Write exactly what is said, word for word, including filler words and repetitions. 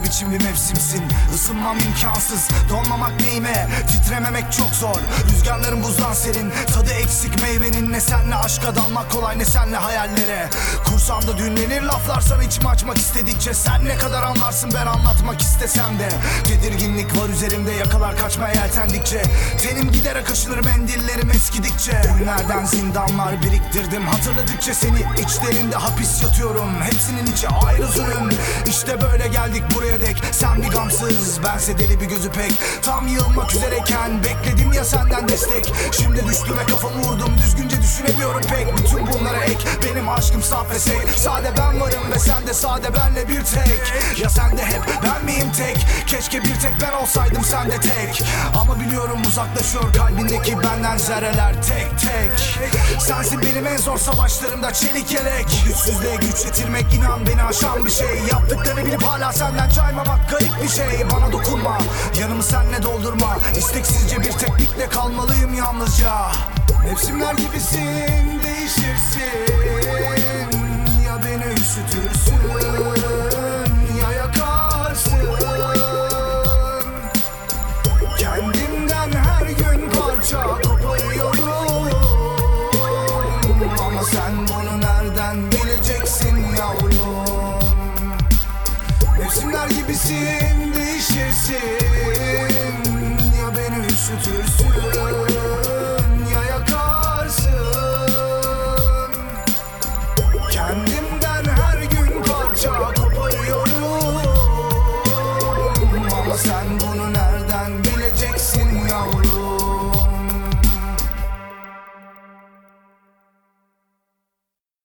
biçim bir mevsimsin. Isınmam imkansız, donmamak neyime, titrememek çok zor. Rüzgarların buzdan serin, tadı eksik meyvenin. Ne senle aşka dalmak kolay, ne senle hayallere. Kursağımda düğümlenir laflar sana içimi açmak istedikçe. Sen ne kadar anlarsın ben anlatmak istesem de. Tedirginlik var üzerimde, yakalar kaçmaya yeltendikçe. Tenim giderek kaşınır, mendillerim eskidikçe. Günlerden zindanlar biriktirdim, hatırladıkça seni içlerinde hapis yatıyorum. Hepsinin içi ayrı zulüm. İşte böyle geldik buraya dek. Sen bir gamsız, bense deli bir gözü pek. Tam yılmak üzereyken bekledim ya senden destek. Şimdi düştüm ve kafamı vurdum, düzgünce düşünemiyorum pek. Bütün bunlara ek, benim aşkım saf ve sek. Sade ben varım ve sen de sade benle bir tek. Ya sen de hep ben miyim tek? Keşke bir tek ben olsaydım sen de tek. Ama biliyorum uzaklaşıyor kalbindeki benden zerreler tek tek. Sensin benim en zor savaşlarımda çelik yelek. Bu güçsüzlüğe güç getirmek inan beni aşan bir şey. Yaptıklarını bilip hala senden caymamak garip bir şey. Bana dokunma, yanımı senle doldurma. İsteksizce bir teknikle kalmalıyım yalnızca. Mevsimler gibisin, değişirsin.